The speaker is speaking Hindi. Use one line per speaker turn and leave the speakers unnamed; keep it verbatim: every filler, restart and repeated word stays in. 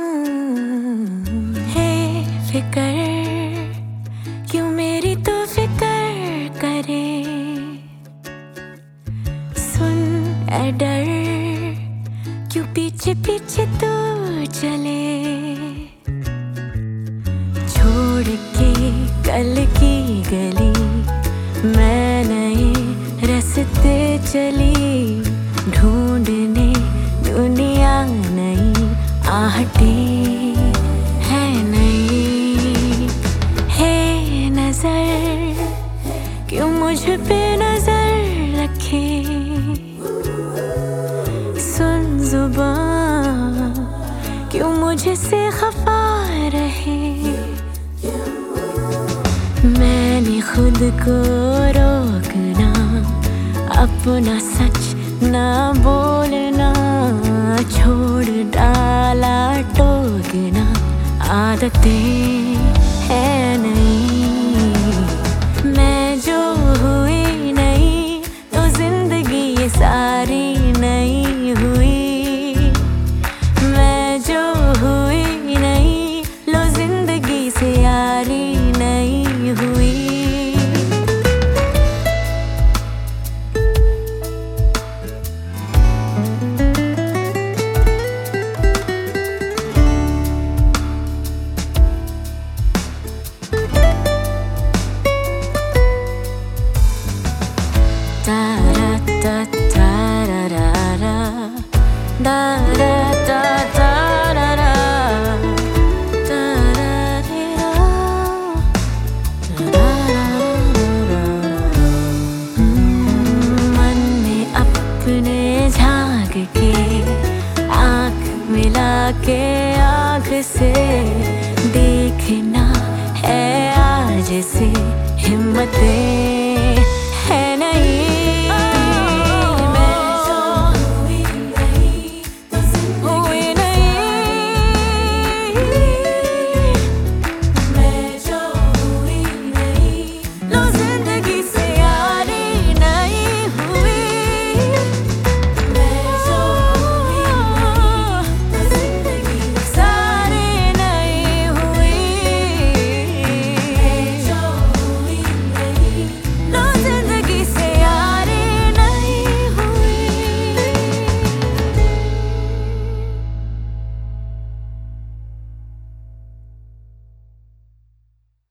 है फिकर, क्यों मेरी तो फिकर करे। सुन ए डर, क्यों पीछे पीछे तू चले। छोड़ के कल की गली, मैं नए रास्ते चली। ढूंढने दुनिया नई, आहटें है नई। है नजर, क्यों मुझ पे नजर रखे। सुन जुबान, क्यों मुझसे खफा रहे। मैंने खुद को रोकना, अपना सच ना बोलना छोड़ डाला। टोकना आदतें है नहीं। मैं जो हुई नहीं, तो जिंदगी ये सारी नहीं हुई। मैं जो हुई नहीं, लो जिंदगी से यारी नहीं हुई। मन में अपने झांक के, आँख मिला के आँख से देखना है आज से। हिम्मतें